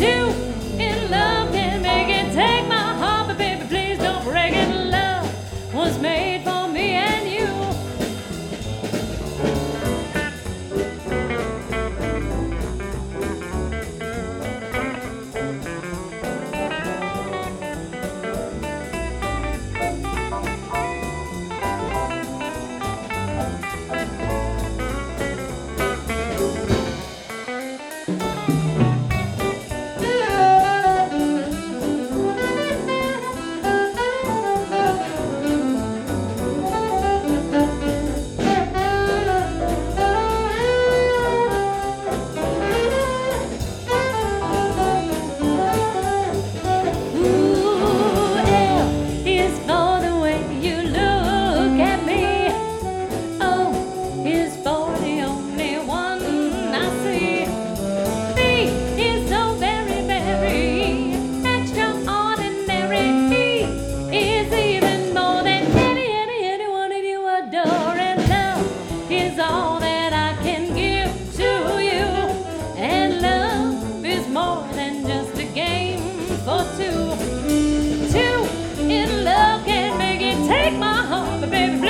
Two in love can make it. Take my heart, but baby, please don't break it. Love was made for me and you. Two in love can make it. Take my heart, but baby,